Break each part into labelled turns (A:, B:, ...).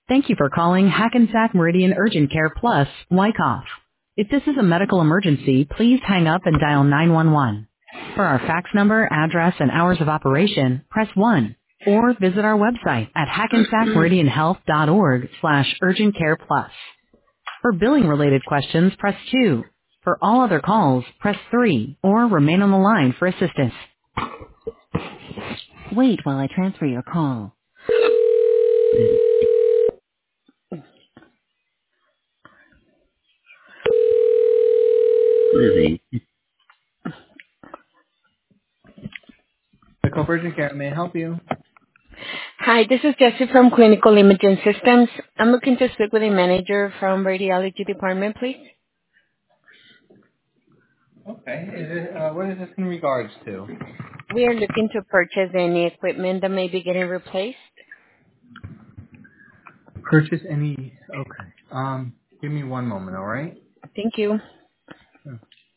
A: Thank you for calling Hackensack Meridian Urgent Care Plus, Wyckoff. If this is a medical emergency, please hang up and dial 911. For our fax number, address, and hours of operation, press 1. Or visit our website at hackensackmeridianhealth.org/urgent care plus. For billing related questions, press 2. For all other calls, press 3 or remain on the line for assistance. Wait while I transfer your call. Lizzie. Medical Urgent Care, may I help you?
B: Hi, this is Jessie from Clinical Imaging Systems. I'm looking to speak with a manager from radiology department, please.
A: Okay. What is this in regards to?
B: We are looking to purchase any equipment that may be getting replaced.
A: Purchase any. Okay. Give me one moment, all right?
B: Thank you.
A: Sure.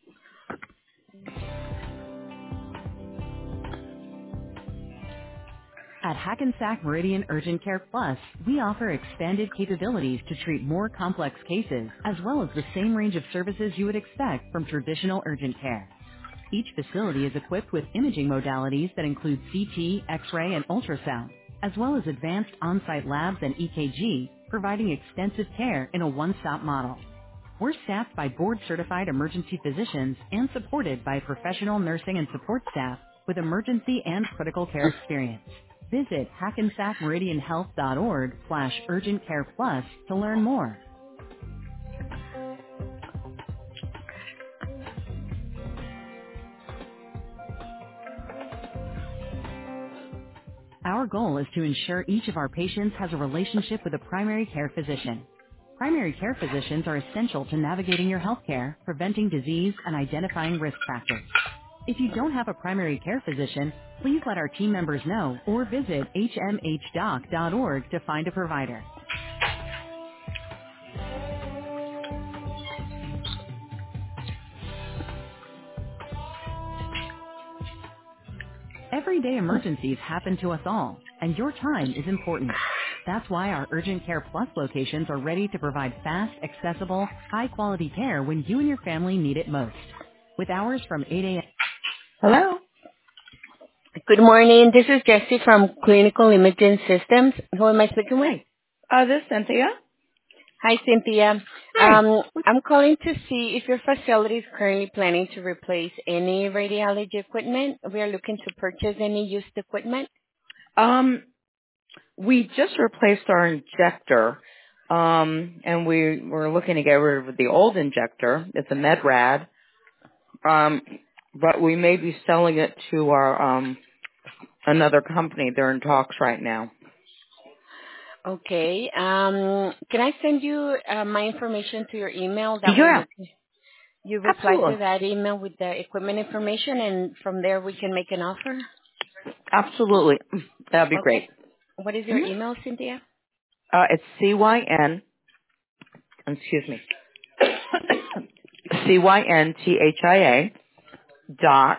A: At Hackensack Meridian Urgent Care Plus, we offer expanded capabilities to treat more complex cases, as well as the same range of services you would expect from traditional urgent care. Each facility is equipped with imaging modalities that include CT, X-ray, and ultrasound, as well as advanced on-site labs and EKG, providing extensive care in a one-stop model. We're staffed by board-certified emergency physicians and supported by professional nursing and support staff with emergency and critical care experience. Visit hackensackmeridianhealth.org/urgent care plus to learn more. Our goal is to ensure each of our patients has a relationship with a primary care physician. Primary care physicians are essential to navigating your healthcare, preventing disease, and identifying risk factors. If you don't have a primary care physician, please let our team members know or visit hmhdoc.org to find a provider. Everyday emergencies happen to us all, and your time is important. That's why our Urgent Care Plus locations are ready to provide fast, accessible, high-quality care when you and your family need it most. With hours from 8 a.m. Hello?
B: Good morning. This is Jessie from Clinical Imaging Systems. Who am I speaking with?
C: This is Cynthia.
B: Hi, Cynthia.
C: Hi.
B: I'm calling to see if your facility is currently planning to replace any radiology equipment. We are looking to purchase any used equipment.
C: We just replaced our injector, and we were looking to get rid of the old injector. It's a MedRad, but we may be selling it to our another company. They're in talks right now.
B: Okay. Can I send you my information to your email? That
C: Yeah,
B: way you reply to
C: absolutely,
B: that email with the equipment information, and from there we can make an offer.
C: absolutely. That'd be great.
B: Okay. What is your
C: hmm
B: email, Cynthia?
C: It's CYN. Excuse me. CYNTHIA dot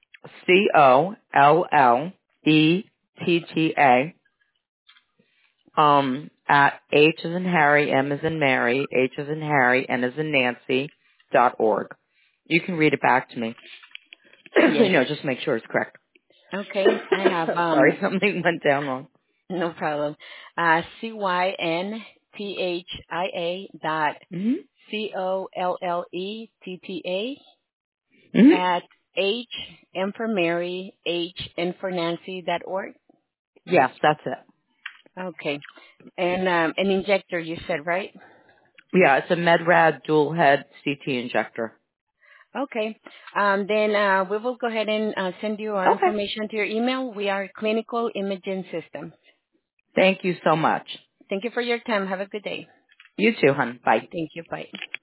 C: COLLETTA at H as in Harry, M as in Mary, H as in Harry, N as in Nancy .org. You can read it back to me.
B: Yes.
C: Just make sure it's correct.
B: Okay. I have
C: Sorry, something went down wrong.
B: no problem. CYNTHIA dot
C: hmm
B: COLLETTA
C: hmm
B: at H M for Mary, H N for Nancy .org.
C: Yes, that's it.
B: Okay. And an injector, you said, right?
C: Yeah, it's a MedRad dual head CT injector.
B: Okay. Then we will go ahead and send you our
C: Okay.
B: information to your email. We are Clinical Imaging Systems.
C: Thank you so much.
B: Thank you for your time. Have a good day.
C: You too, hon. Bye.
B: Thank you. Bye.